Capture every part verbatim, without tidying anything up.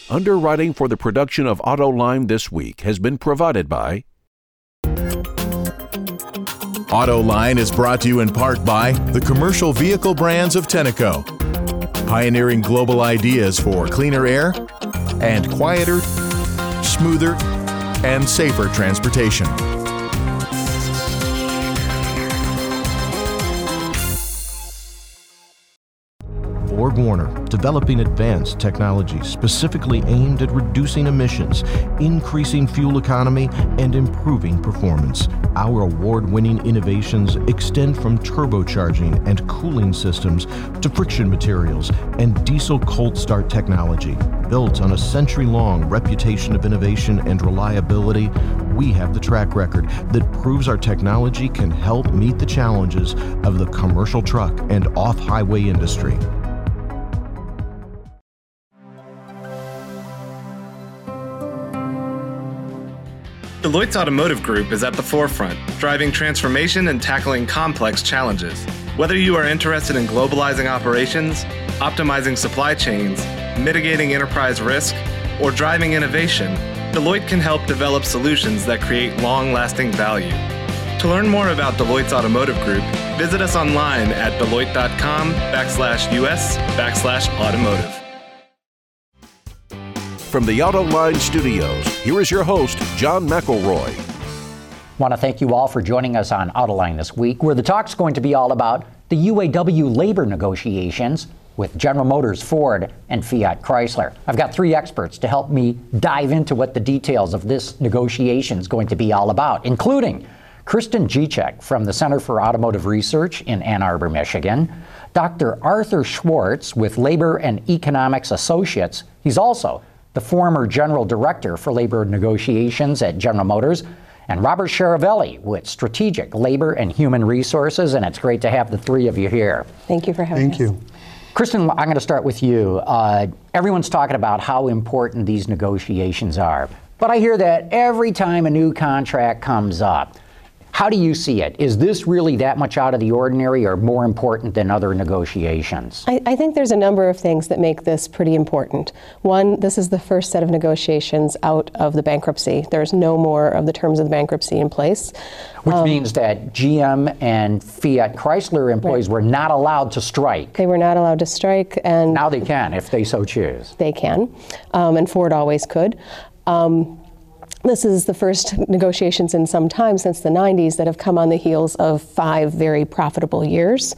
Underwriting for the production of Autoline this week has been provided by Autoline is brought to you in part by the commercial vehicle brands of Tenneco, pioneering global ideas for cleaner air and quieter, smoother, and safer transportation. BorgWarner, developing advanced technology specifically aimed at reducing emissions, increasing fuel economy, and improving performance. Our award-winning innovations extend from turbocharging and cooling systems to friction materials and diesel cold start technology. Built on a century-long reputation of innovation and reliability, we have the track record that proves our technology can help meet the challenges of the commercial truck and off-highway industry. Deloitte's Automotive Group is at the forefront, driving transformation and tackling complex challenges. Whether you are interested in globalizing operations, optimizing supply chains, mitigating enterprise risk, or driving innovation, Deloitte can help develop solutions that create long-lasting value. To learn more about Deloitte's Automotive Group, visit us online at deloitte.com backslash US backslash automotive. From the Autoline Studios, here is your host, John McElroy. I want to thank you all for joining us on Autoline this week, where the talk's going to be all about the U A W labor negotiations with General Motors, Ford, and Fiat Chrysler. I've got three experts to help me dive into what the details of this negotiation is going to be all about, including Kristen Gicek from the Center for Automotive Research in Ann Arbor, Michigan, Doctor Arthur Schwartz with Labor and Economics Associates. He's also the former General Director for Labor Negotiations at General Motors, and Robert Charavelli with Strategic Labor and Human Resources, and it's great to have the three of you here. Thank you for having us. Thank you. Kristen, I'm going to start with you. Uh, everyone's talking about how important these negotiations are, but I hear that every time a new contract comes up. How do you see it? Is this really that much out of the ordinary or more important than other negotiations? I, I think there's a number of things that make this pretty important. One, this is the first set of negotiations out of the bankruptcy. There's no more of the terms of the bankruptcy in place. Which um, means that G M and Fiat Chrysler employees right. were not allowed to strike. They were not allowed to strike. And now they can, if they so choose. They can, um, and Ford always could. Um, This is the first negotiations in some time since the nineties that have come on the heels of five very profitable years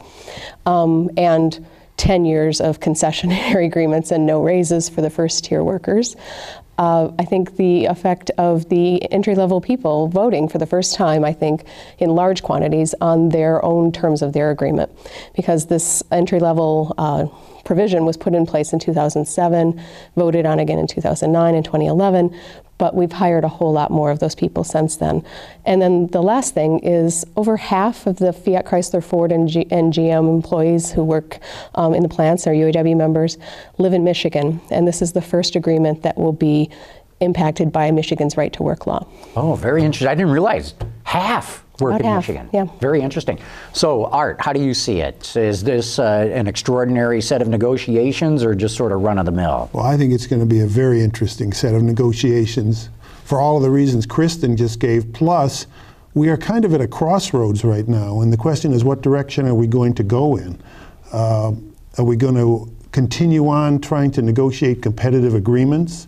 um, and ten years of concessionary agreements and no raises for the first tier workers. Uh, I think the effect of the entry-level people voting for the first time, I think, in large quantities on their own terms of their agreement, because this entry-level uh, provision was put in place in two thousand seven, voted on again in two thousand nine and twenty eleven, but we've hired a whole lot more of those people since then. And then the last thing is over half of the Fiat Chrysler, Ford, and, G- and G M employees who work um, in the plants, our U A W members, live in Michigan. And this is the first agreement that will be impacted by Michigan's right to work law. Oh, very interesting. I didn't realize half work About in half, Michigan. yeah. Very interesting. So, Art, how do you see it? Is this uh, an extraordinary set of negotiations or just sort of run-of-the-mill? Well, I think it's going to be a very interesting set of negotiations for all of the reasons Kristen just gave. Plus, we are kind of at a crossroads right now, and the question is, what direction are we going to go in? Uh, are we going to continue on trying to negotiate competitive agreements?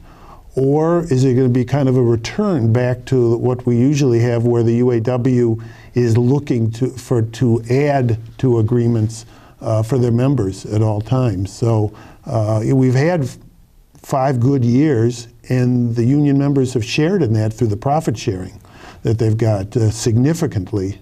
Or is it going to be kind of a return back to what we usually have, where the U A W is looking to for to add to agreements uh, for their members at all times? So uh, we've had f- five good years, and the union members have shared in that through the profit sharing that they've got uh, significantly.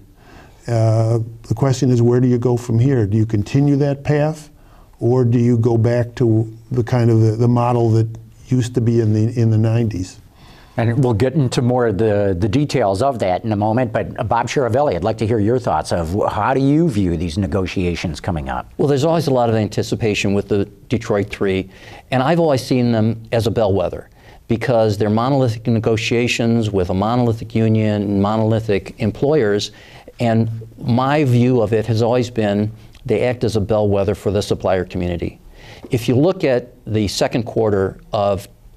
Uh, the question is, where do you go from here? Do you continue that path, or do you go back to the kind of the, the model that used to be in the in the nineties? And we'll get into more of the, the details of that in a moment, but uh, Bob Charavelli, I'd like to hear your thoughts of how do you view these negotiations coming up? Well, there's always a lot of anticipation with the Detroit Three, and I've always seen them as a bellwether because they're monolithic negotiations with a monolithic union, monolithic employers, and my view of it has always been they act as a bellwether for the supplier community. If you look at the second quarter of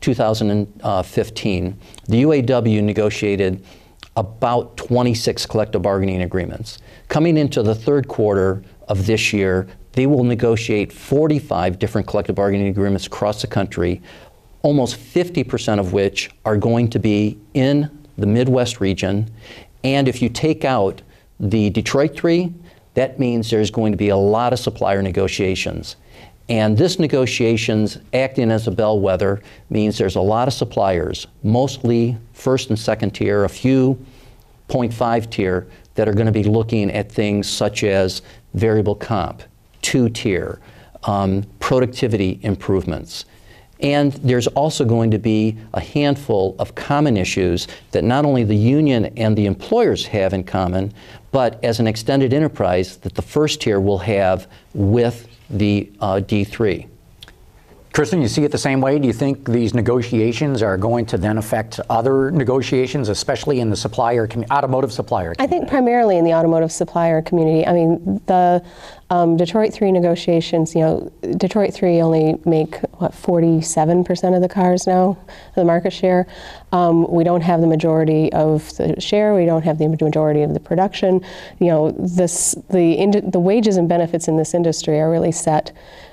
two thousand fifteen, the U A W negotiated about twenty-six collective bargaining agreements. Coming into the third quarter of this year, they will negotiate forty-five different collective bargaining agreements across the country, almost fifty percent of which are going to be in the Midwest region. And if you take out the Detroit three, that means there's going to be a lot of supplier negotiations. And this negotiations, acting as a bellwether, means there's a lot of suppliers, mostly first and second tier, a few point five tier, that are going to be looking at things such as variable comp, two tier, um, productivity improvements. And there's also going to be a handful of common issues that not only the union and the employers have in common, but as an extended enterprise that the first tier will have with the uh, D three. Kristen, you see it the same way? Do you think these negotiations are going to then affect other negotiations, especially in the supplier, commu- automotive supplier community? I think primarily in the automotive supplier community. I mean, the um, Detroit three negotiations, you know, Detroit three only make, what, forty-seven percent of the cars now, the market share. Um, we don't have the majority of the share. We don't have the majority of the production. You know, this the ind- the wages and benefits in this industry are really set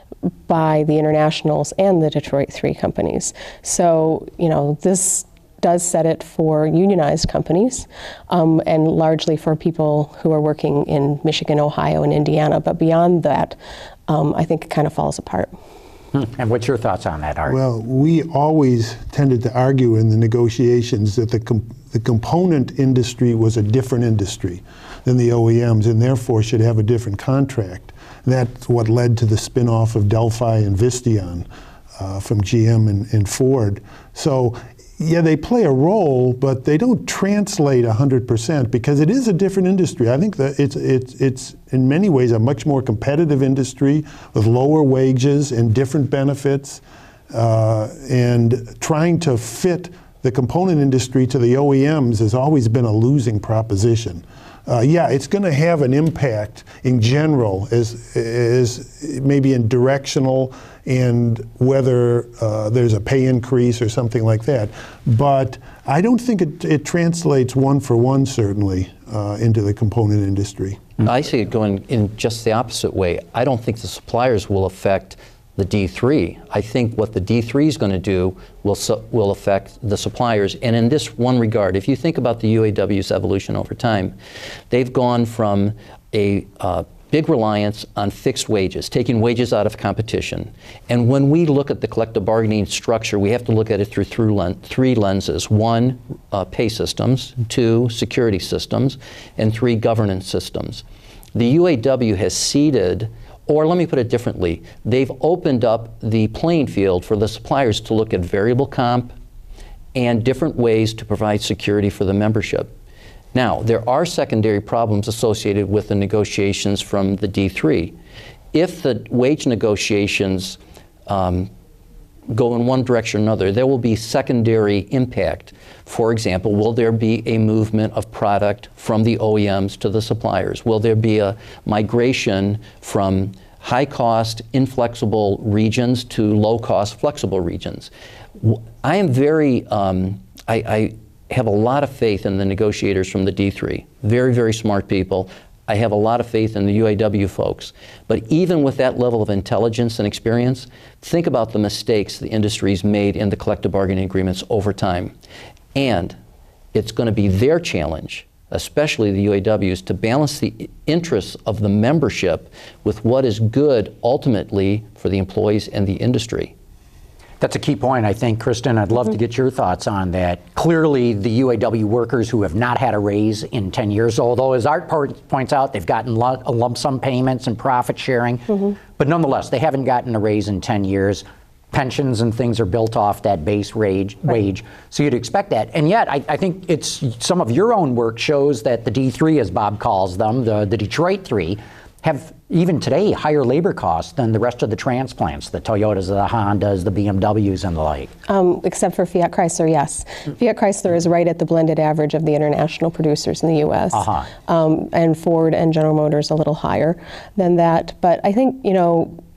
by the internationals and the Detroit three companies. So, you know, this does set it for unionized companies um, and largely for people who are working in Michigan, Ohio, and Indiana. But beyond that, um, I think it kind of falls apart. Hmm. And what's your thoughts on that, Art? Well, we always tended to argue in the negotiations that the, com- the component industry was a different industry than the O E Ms and therefore should have a different contract. That's what led to the spin-off of Delphi and Visteon uh, from G M and, and Ford. So, yeah, they play a role, but they don't translate one hundred percent because it is a different industry. I think that it's, it's, it's in many ways a much more competitive industry with lower wages and different benefits, uh, and trying to fit the component industry to the O E Ms has always been a losing proposition. Uh, yeah, it's going to have an impact in general, as, as maybe in directional and whether uh, there's a pay increase or something like that. But I don't think it, it translates one for one, certainly, uh, into the component industry. I see it going in just the opposite way. I don't think the suppliers will affect the D three. I think what the D three is going to do will su- will affect the suppliers. And in this one regard, if you think about the U A W's evolution over time, they've gone from a uh, big reliance on fixed wages, taking wages out of competition. And when we look at the collective bargaining structure, we have to look at it through, through len- three lenses. One, uh, pay systems. Two, security systems. And three, governance systems. The U A W has ceded, or let me put it differently, they've opened up the playing field for the suppliers to look at variable comp and different ways to provide security for the membership. Now, there are secondary problems associated with the negotiations from the D three. If the wage negotiations um, go in one direction or another, there will be secondary impact. For example, will there be a movement of product from the O E Ms to the suppliers? Will there be a migration from high-cost, inflexible regions to low-cost, flexible regions? I am very, um, I, I have a lot of faith in the negotiators from the D three. Very, very smart people. I have a lot of faith in the U A W folks. But even with that level of intelligence and experience, think about the mistakes the industry's made in the collective bargaining agreements over time. And it's going to be their challenge, especially the U A W's, to balance the interests of the membership with what is good ultimately for the employees and the industry. That's a key point, I think, Kristen. I'd love mm-hmm. to get your thoughts on that. Clearly, the U A W workers who have not had a raise in ten years, although as Art points out, they've gotten lump sum payments and profit sharing, mm-hmm. but nonetheless, they haven't gotten a raise in ten years. Pensions and things are built off that base wage, right. wage. So you'd expect that. And yet, I, I think it's some of your own work shows that the D three, as Bob calls them, the, the Detroit three, have even today higher labor costs than the rest of the transplants, the Toyotas, the Hondas, the B M Ws, and the like. Um, except for Fiat Chrysler, yes. Mm-hmm. Fiat Chrysler is right at the blended average of the international producers in the U S. Uh-huh. Um, and Ford and General Motors a little higher than that. But I think, you know,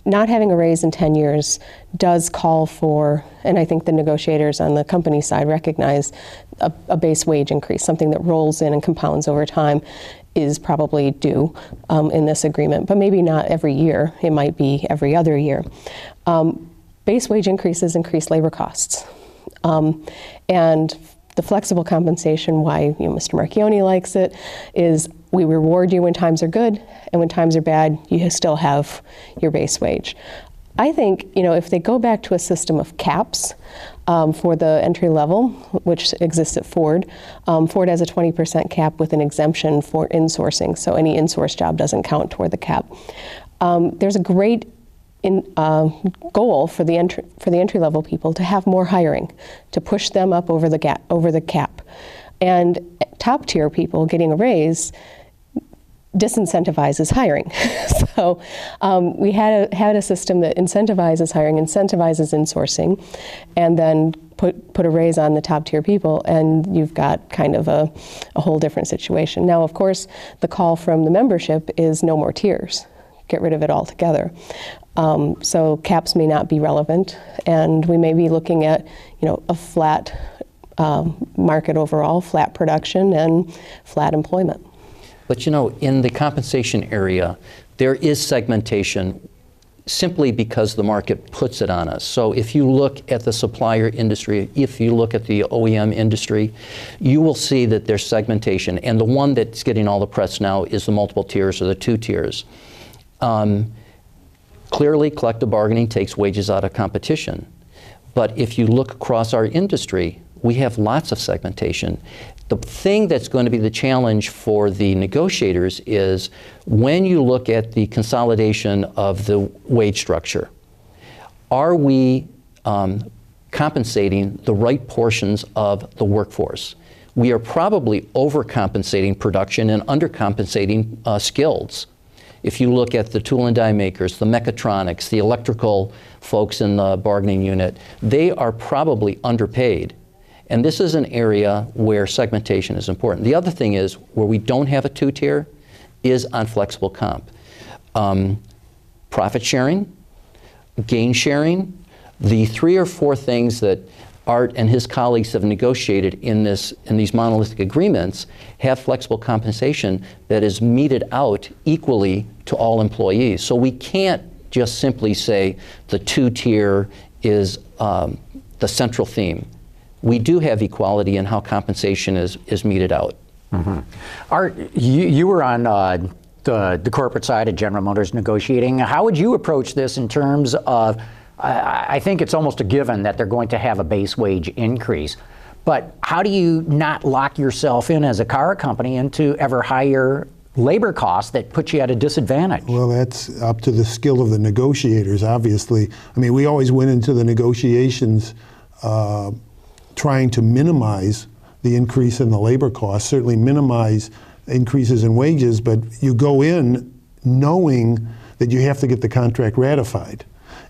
not having a raise in ten years does call for, and I think the negotiators on the company side recognize, a, a base wage increase, something that rolls in and compounds over time, is probably due um, in this agreement, but maybe not every year. It might be every other year. Um, base wage increases increase labor costs. Um, and the flexible compensation, why you know, Mister Marchioni likes it, is we reward you when times are good, and when times are bad, you still have your base wage. I think, you know, if they go back to a system of caps um, for the entry level, which exists at Ford, um, Ford has a twenty percent cap with an exemption for insourcing, so any insourced job doesn't count toward the cap. Um, there's a great in, uh, goal for the entry for the entry level people to have more hiring, to push them up over the gap, over the cap, and top tier people getting a raise disincentivizes hiring. So um, we had a, had a system that incentivizes hiring, incentivizes insourcing, and then put put a raise on the top tier people, and you've got kind of a, a whole different situation. Now, of course, the call from the membership is no more tiers. Get rid of it altogether. Um, so caps may not be relevant, and we may be looking at, you know, a flat um, market overall, flat production, and flat employment. But you know, in the compensation area, there is segmentation simply because the market puts it on us. So if you look at the supplier industry, if you look at the O E M industry, you will see that there's segmentation. And the one that's getting all the press now is the multiple tiers or the two tiers. Um, clearly, collective bargaining takes wages out of competition. But if you look across our industry, we have lots of segmentation. The thing that's going to be the challenge for the negotiators is when you look at the consolidation of the wage structure, are we um, compensating the right portions of the workforce? We are probably overcompensating production and undercompensating uh, skills. If you look at the tool and die makers, the mechatronics, the electrical folks in the bargaining unit, they are probably underpaid. And this is an area where segmentation is important. The other thing is, where we don't have a two-tier, is on flexible comp. Um, profit sharing, gain sharing, the three or four things that Art and his colleagues have negotiated in this in these monolithic agreements have flexible compensation that is meted out equally to all employees. So we can't just simply say the two-tier is um, the central theme. We do have equality in how compensation is, is meted out. Mm-hmm. Art, you, you were on uh, the, the corporate side of General Motors negotiating. How would you approach this in terms of, I, I think it's almost a given that they're going to have a base wage increase, but how do you not lock yourself in as a car company into ever higher labor costs that put you at a disadvantage? Well, that's up to the skill of the negotiators, obviously. I mean, we always went into the negotiations uh, trying to minimize the increase in the labor costs, certainly minimize increases in wages, but you go in knowing that you have to get the contract ratified.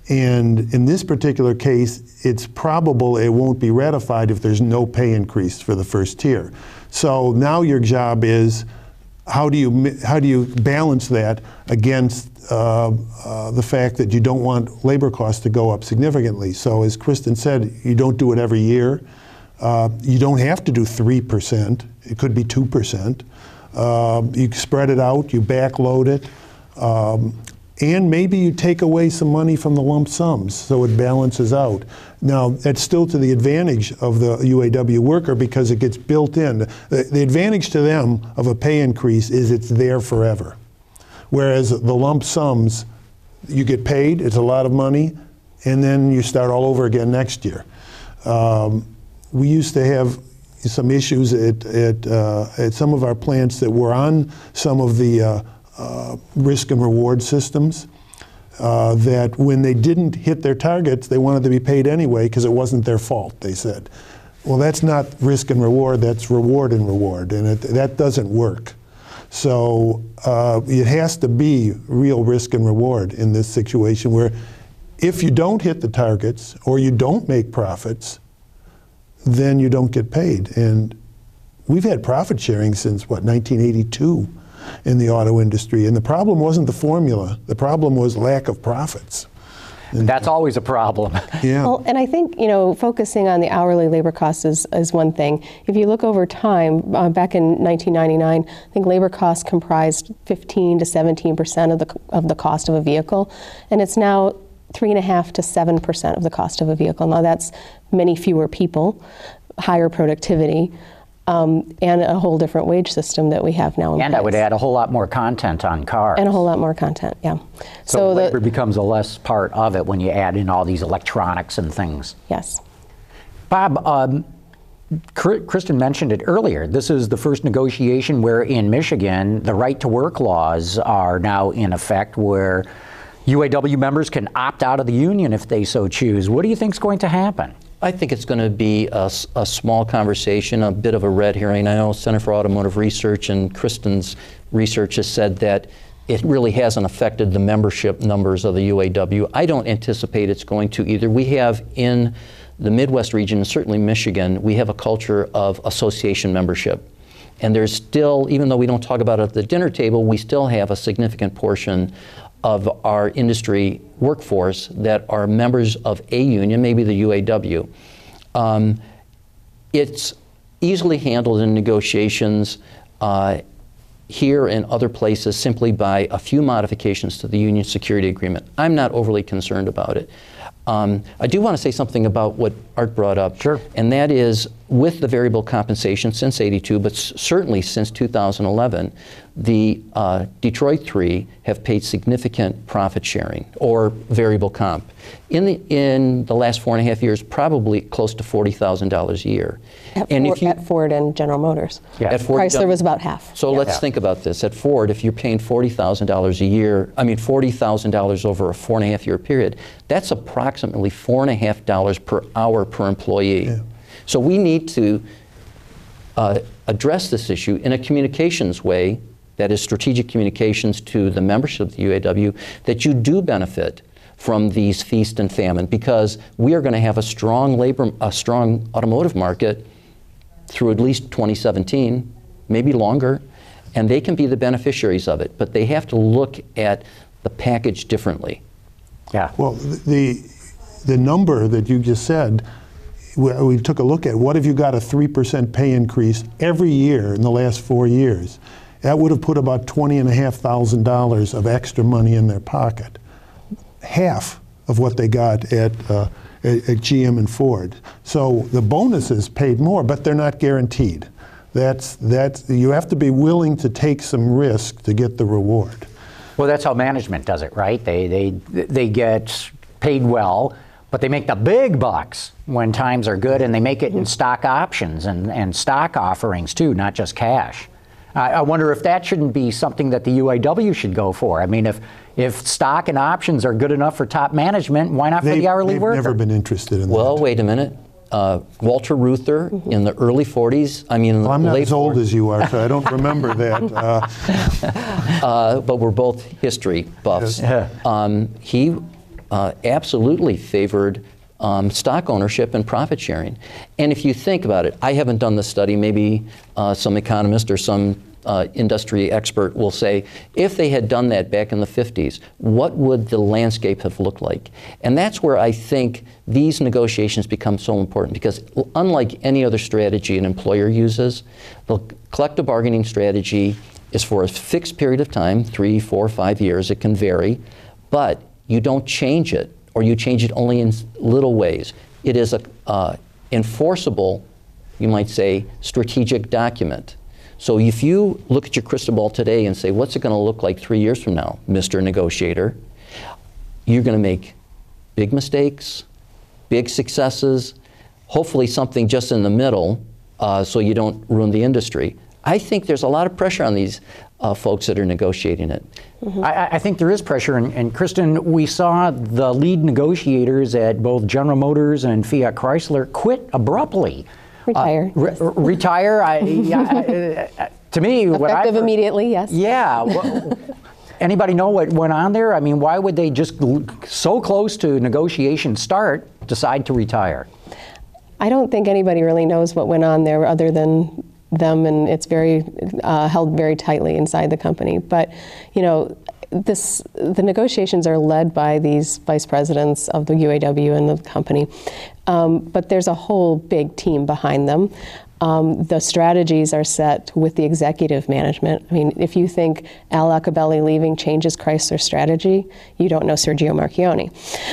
And in this particular case, it's probable it won't be ratified if there's no pay increase for the first tier. So now your job is, how do you how do you balance that against uh, uh, the fact that you don't want labor costs to go up significantly? So as Kristen said, you don't do it every year. Uh, you don't have to do three percent. It could be two percent. Uh, you spread it out, you backload it, um, and maybe you take away some money from the lump sums so it balances out. Now, that's still to the advantage of the U A W worker because it gets built in. The, the advantage to them of a pay increase is it's there forever. Whereas the lump sums, you get paid, it's a lot of money, and then you start all over again next year. Um, we used to have some issues at, at, uh, at some of our plants that were on some of the uh, uh, risk and reward systems. Uh, that when they didn't hit their targets, they wanted to be paid anyway because it wasn't their fault, they said. Well, that's not risk and reward, that's reward and reward, and it, that doesn't work. So uh, it has to be real risk and reward in this situation where if you don't hit the targets or you don't make profits, then you don't get paid. And we've had profit sharing since, what, nineteen eighty-two. in the auto industry. And the problem wasn't the formula. The problem was lack of profits. And that's always a problem. Yeah. Well, and I think, you know, focusing on the hourly labor costs is, is one thing. If you look over time, uh, back in nineteen ninety-nine, I think labor costs comprised fifteen to seventeen percent of the of the cost of a vehicle, and it's now three and a half to seven percent of the cost of a vehicle. Now that's many fewer people, higher productivity, um, and a whole different wage system that we have now in And place. I would add a whole lot more content on cars. And a whole lot more content, yeah. So, So the- labor becomes a less part of it when you add in all these electronics and things. Yes. Bob, um, Kristen mentioned it earlier. This is the first negotiation where in Michigan, the right to work laws are now in effect, where U A W members can opt out of the union if they so choose. What do you think is going to happen? I think it's going to be a, a small conversation, a bit of a red herring. I know Center for Automotive Research and Kristen's research has said that it really hasn't affected the membership numbers of the U A W. I don't anticipate it's going to either. We have in the Midwest region, and certainly Michigan, we have a culture of association membership. And there's still, even though we don't talk about it at the dinner table, we still have a significant portion of our industry workforce that are members of a union, maybe the U A W. Um, it's easily handled in negotiations uh, here and other places simply by a few modifications to the union security agreement. I'm not overly concerned about it. Um, I do want to say something about what Art brought up. Sure. And that is, with the variable compensation since eighty-two, but s- certainly since two thousand eleven, the uh, Detroit Three have paid significant profit sharing or variable comp. In the in the last four and a half years, probably close to forty thousand dollars a year. At, and Ford, if you, at Ford and General Motors. Yeah. At Ford, Chrysler was about half. So Yeah. let's Yeah. think about this. At Ford, if you're paying forty thousand dollars a year, I mean forty thousand dollars over a four and a half year period, that's approximately four and a half dollars per hour per employee. Yeah. So we need to uh, address this issue in a communications way, that is strategic communications to the membership of the U A W, that you do benefit from these feast and famine, because we are going to have a strong labor, a strong automotive market through at least twenty seventeen, maybe longer, and they can be the beneficiaries of it, but they have to look at the package differently. Yeah. Well, the the number that you just said, we, we took a look at. What if you got a three percent pay increase every year in the last four years? That would have put about twenty and a half thousand dollars of extra money in their pocket, half of what they got at, uh, at, at G M and Ford. So the bonuses paid more, but they're not guaranteed. That's that's you have to be willing to take some risk to get the reward. Well, that's how management does it, right? They they they get paid well, but they make the big bucks when times are good, and they make it in stock options and, and stock offerings too, not just cash. I, I wonder if that shouldn't be something that the U A W should go for. I mean, if if stock and options are good enough for top management, why not for They, the hourly they've worker? never been interested in Well, that. wait a minute. Uh, Walter Reuther Mm-hmm. in the early forties, I mean, in the Well, I'm not late as old forties, as you are, so I don't remember that. Uh, uh, but we're both history buffs. Yes. Um, he uh, absolutely favored um, stock ownership and profit sharing. And if you think about it, I haven't done the study, maybe uh, some economist or some uh, industry expert will say, if they had done that back in the fifties, what would the landscape have looked like? And that's where I think these negotiations become so important, because unlike any other strategy an employer uses, the collective bargaining strategy is for a fixed period of time, three, four, five years, it can vary, but you don't change it, or you change it only in little ways. It is a uh, enforceable, you might say, strategic document. So if you look at your crystal ball today and say, what's it going to look like three years from now, Mister Negotiator, you're going to make big mistakes, big successes, hopefully something just in the middle, uh, so you don't ruin the industry. I think there's a lot of pressure on these uh, folks that are negotiating it. Mm-hmm. I, I think there is pressure, and, and Kristen, we saw the lead negotiators at both General Motors and Fiat Chrysler quit abruptly. Retire. Uh, re- retire. I, I, I, to me, what I Effective immediately, yes. Yeah. Well, anybody know what went on there? I mean, why would they just l- so close to negotiation start decide to retire? I don't think anybody really knows what went on there, other than them, and it's very uh, held very tightly inside the company. But, you know, this the negotiations are led by these vice presidents of the U A W and the company, um, but there's a whole big team behind them. Um, the strategies are set with the executive management. I mean, if you think Al Acabelli leaving changes Chrysler's strategy, you don't know Sergio Marchionne.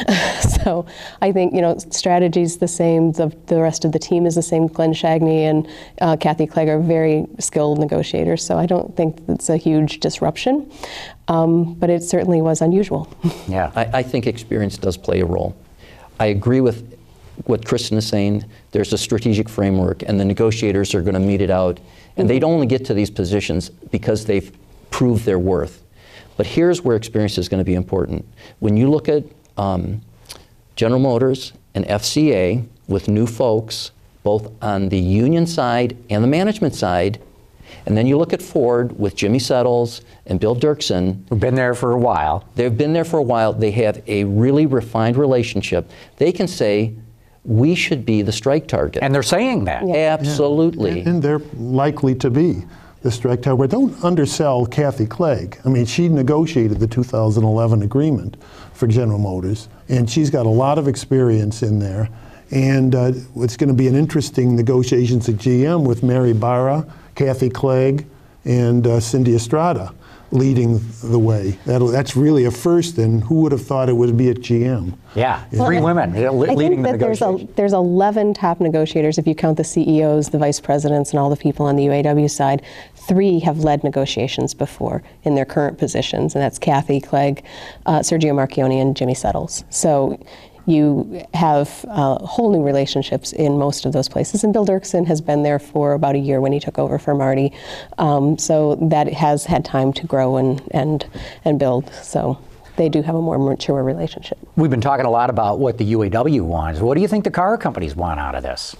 So I think, you know, strategy's the same, the, the rest of the team is the same. Glenn Shagney and uh, Kathy Clegg are very skilled negotiators, so I don't think it's a huge disruption, um, but it certainly was unusual. Yeah, I, I think experience does play a role. I agree with what Kristen is saying. There's a strategic framework, and the negotiators are going to meet it out. And mm-hmm. they'd only get to these positions because they've proved their worth. But here's where experience is going to be important. When you look at um, General Motors and F C A with new folks, both on the union side and the management side, and then you look at Ford with Jimmy Settles and Bill Dirksen. Who've been there for a while. They've been there for a while. They have a really refined relationship. They can say, we should be the strike target. And they're saying that. Yeah. Absolutely. Yeah. And they're likely to be the strike target. But don't undersell Kathy Clegg. I mean, she negotiated the two thousand eleven agreement for General Motors, and she's got a lot of experience in there. And uh, it's going to be an interesting negotiations at G M with Mary Barra, Kathy Clegg, and uh, Cindy Estrada leading the way. That'll, that's really a first, and who would have thought it would be at G M? Yeah, well, three I, women I leading think the that there's, a, negotiations. there's eleven top negotiators if you count the C E Os, the vice presidents, and all the people on the U A W side. Three have led negotiations before in their current positions, and that's Kathy Clegg, uh, Sergio Marchionne, and Jimmy Settles. So you have uh, whole new relationships in most of those places. And Bill Dirksen has been there for about a year when he took over for Marty. Um, so that has had time to grow and, and, and build. So they do have a more mature relationship. We've been talking a lot about what the U A W wants. What do you think the car companies want out of this?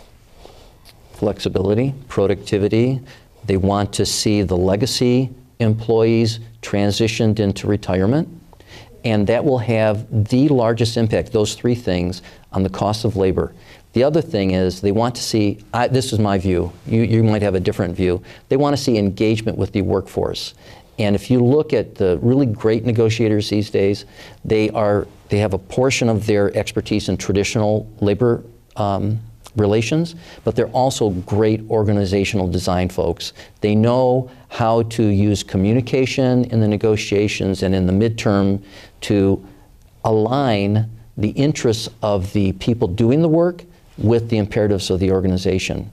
Flexibility, productivity. They want to see the legacy employees transitioned into retirement. And that will have the largest impact, those three things, on the cost of labor. The other thing is they want to see, I, this is my view, you, you might have a different view, they want to see engagement with the workforce. And if you look at the really great negotiators these days, they are they have a portion of their expertise in traditional labor um, relations, but they're also great organizational design folks. They know how to use communication in the negotiations and in the midterm to align the interests of the people doing the work with the imperatives of the organization.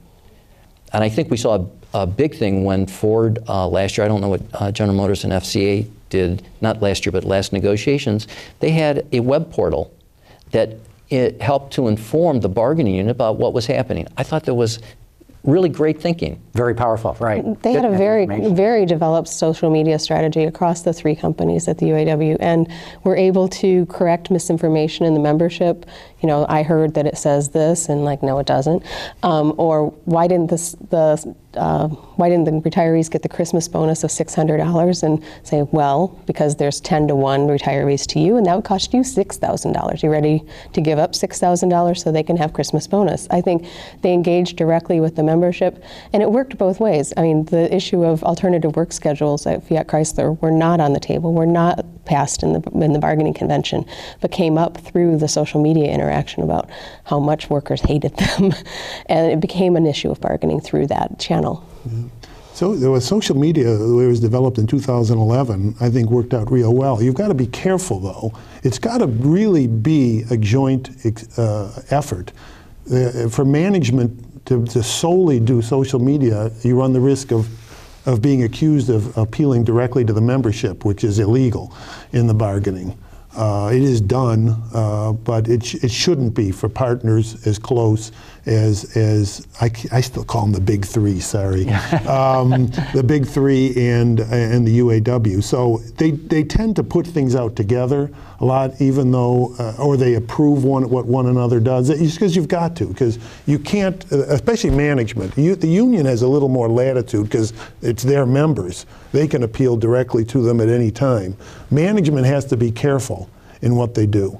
And I think we saw a, a big thing when Ford uh, last year, I don't know what uh, General Motors and F C A did, not last year, but last negotiations, they had a web portal that it helped to inform the bargaining unit about what was happening. I thought that was really great thinking. Very powerful, right. They had a very, very developed social media strategy across the three companies at the U A W, and were able to correct misinformation in the membership. You know, I heard that it says this, and like, no, it doesn't. Um, or why didn't this, the uh, why didn't the retirees get the Christmas bonus of six hundred dollars? And say, well, because there's ten to one retirees to you, and that would cost you six thousand dollars. You ready to give up six thousand dollars so they can have Christmas bonus? I think they engaged directly with the membership, and it worked both ways. I mean, the issue of alternative work schedules at Fiat Chrysler were not on the table, were not passed in the in the bargaining convention, but came up through the social media interaction about how much workers hated them, and it became an issue of bargaining through that channel. Yeah. So there was social media, the way it was developed in two thousand eleven, I think worked out real well. You've got to be careful, though. It's got to really be a joint uh, effort. Uh, for management to, to solely do social media, you run the risk of of being accused of appealing directly to the membership, which is illegal in the bargaining. Uh, it is done, uh, but it, sh it shouldn't be for partners as close as, as I, I still call them the big three, sorry, um, the big three and, and the U A W. So they, they tend to put things out together a lot, even though, uh, or they approve one, what one another does. It's because you've got to, because you can't, uh, especially management. You, the union has a little more latitude because it's their members. They can appeal directly to them at any time. Management has to be careful in what they do.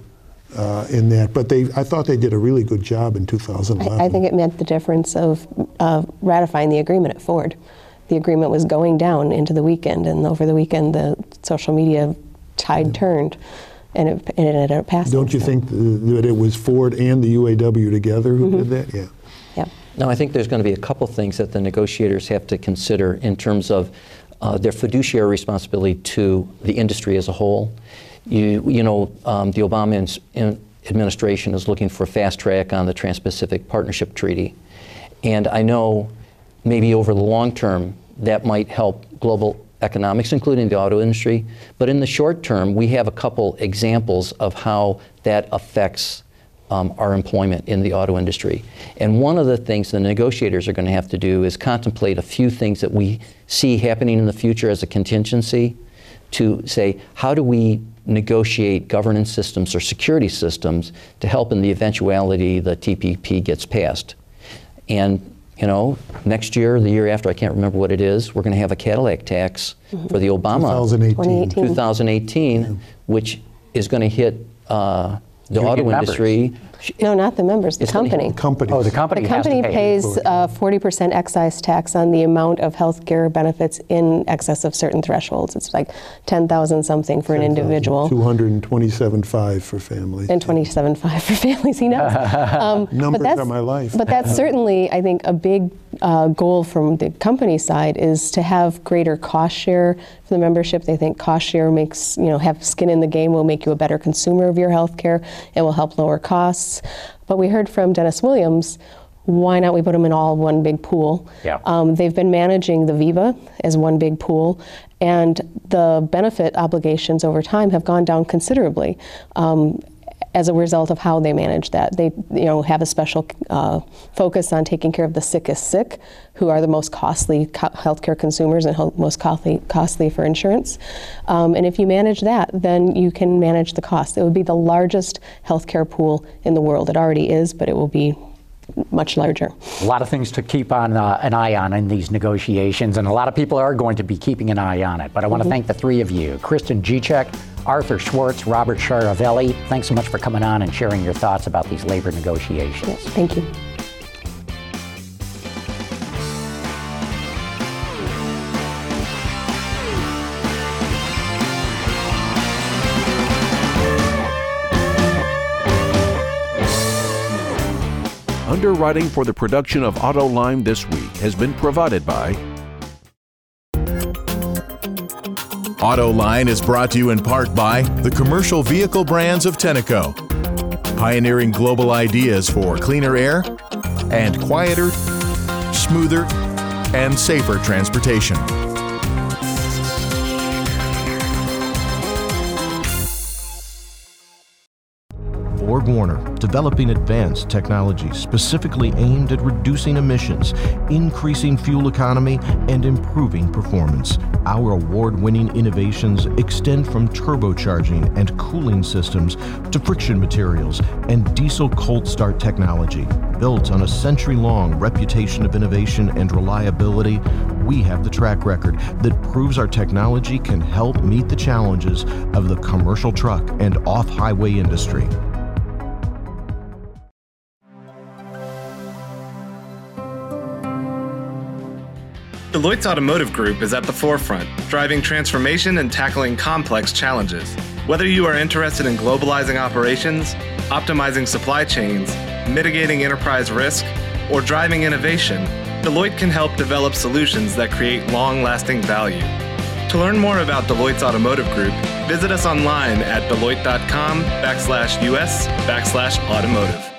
uh, in that. But they, I thought they did a really good job in two thousand eleven. I, I think it meant the difference of uh, ratifying the agreement at Ford. The agreement was going down into the weekend, and over the weekend, the social media tide yeah. turned, and it, and it ended up passing. Don't you so. think that it was Ford and the U A W together who mm-hmm. did that? Yeah. Yeah. No, I think there's going to be a couple things that the negotiators have to consider in terms of uh, their fiduciary responsibility to the industry as a whole. You, you know, um, the Obama in, in administration is looking for fast track on the Trans-Pacific Partnership Treaty, and I know maybe over the long term that might help global economics, including the auto industry. But in the short term, we have a couple examples of how that affects um, our employment in the auto industry. And one of the things the negotiators are going to have to do is contemplate a few things that we see happening in the future as a contingency to say, how do we negotiate governance systems or security systems to help in the eventuality the T P P gets passed? And you know, next year, the year after, I can't remember what it is, we're going to have a Cadillac tax mm-hmm. for the Obama twenty eighteen, twenty eighteen yeah. which is going to hit uh, the Union auto members. industry. No, not the members, the It's company. Companies. Oh, the company The has company to pay. pays uh, forty percent excise tax on the amount of health care benefits in excess of certain thresholds. It's like ten thousand something for an individual. two hundred twenty-seven point five for families. And twenty-seven point five for families, he knows. Um, Numbers but that's, are my life. But that's certainly, I think, a big uh, goal from the company side is to have greater cost share for the membership. They think cost share makes, you know, have skin in the game will make you a better consumer of your health care and will help lower costs. But we heard from Dennis Williams, why not we put them in all one big pool? Yeah. Um, they've been managing the Viva as one big pool, and the benefit obligations over time have gone down considerably um, as a result of how they manage that. They, you know, have a special uh, focus on taking care of the sickest sick, who are the most costly co- healthcare consumers and ho- most costly, costly for insurance. Um, and if you manage that, then you can manage the cost. It would be the largest healthcare pool in the world. It already is, but it will be much larger. A lot of things to keep on uh, an eye on in these negotiations, and a lot of people are going to be keeping an eye on it. But I want to mm-hmm. thank the three of you, Kristen Gicek, Arthur Schwartz, Robert Charavelli. Thanks so much for coming on and sharing your thoughts about these labor negotiations. Yes, thank you. Underwriting for the production of Autoline this week has been provided by Autoline is brought to you in part by the commercial vehicle brands of Tenneco, pioneering global ideas for cleaner air and quieter, smoother, and safer transportation. Borg Warner, developing advanced technology specifically aimed at reducing emissions, increasing fuel economy, and improving performance. Our award-winning innovations extend from turbocharging and cooling systems to friction materials and diesel cold start technology. Built on a century-long reputation of innovation and reliability, we have the track record that proves our technology can help meet the challenges of the commercial truck and off-highway industry. Deloitte's Automotive Group is at the forefront, driving transformation and tackling complex challenges. Whether you are interested in globalizing operations, optimizing supply chains, mitigating enterprise risk, or driving innovation, Deloitte can help develop solutions that create long-lasting value. To learn more about Deloitte's Automotive Group, visit us online at deloitte.com backslash US backslash automotive.